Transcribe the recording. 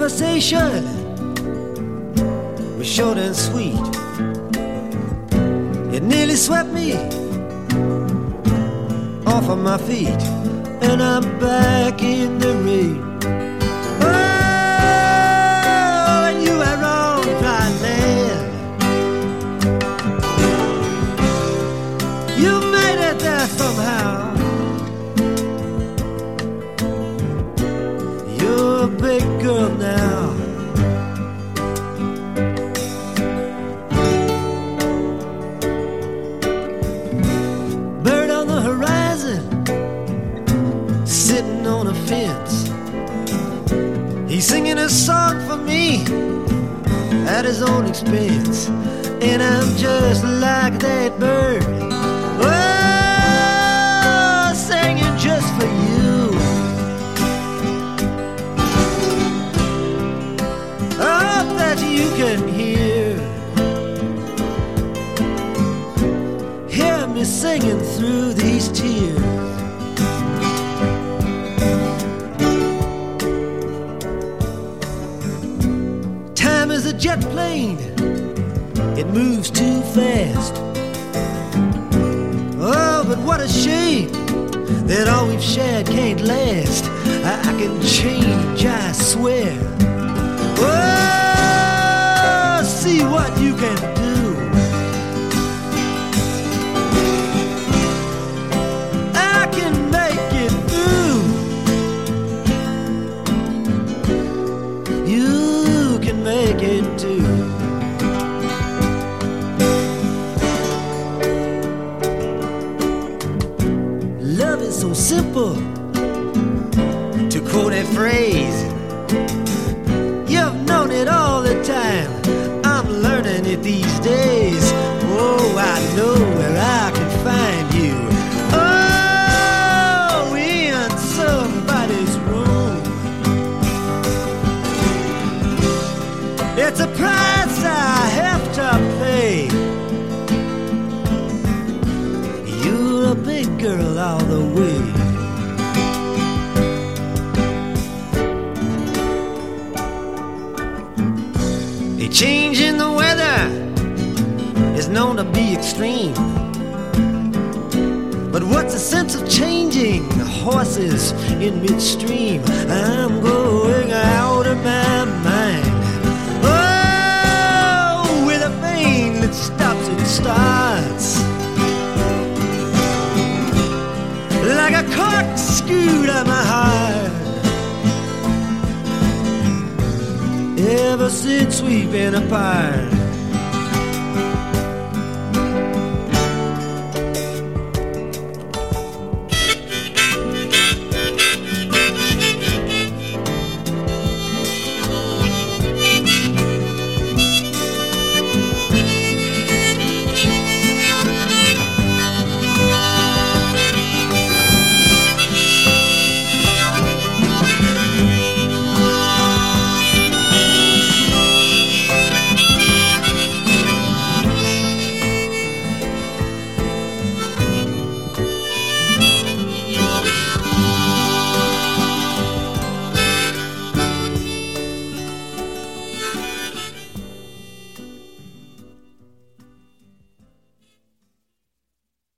conversation was short and sweet. It nearly swept me off of my feet, and I'm back in the rain. Oh, and you are on dry land. You made it there somehow. You're a big girl now. Bird on the horizon, sitting on a fence. He's singing a song for me at his own expense. And I'm just like that bird, oh, singing just for you. Oh, that you can hear me singing through these tears. Time is a jet plane, it moves too fast. Oh, but what a shame that all we've shared can't last. I can change, I swear. Oh, see what you can do. I can make it through. You can make it too. Love is so simple, to quote that phrase. You've known it all the time, I'm learning it these days. Oh, I know where I can find you. Oh, in somebody's room. It's a price I have to pay. You're a big girl all the way. A change in the weather is known to be extreme. But what's the sense of changing horses in midstream? I'm going out of my mind. Oh, with a vein that stops and starts, like a corkscrew to my heart. Ever since we've been apart,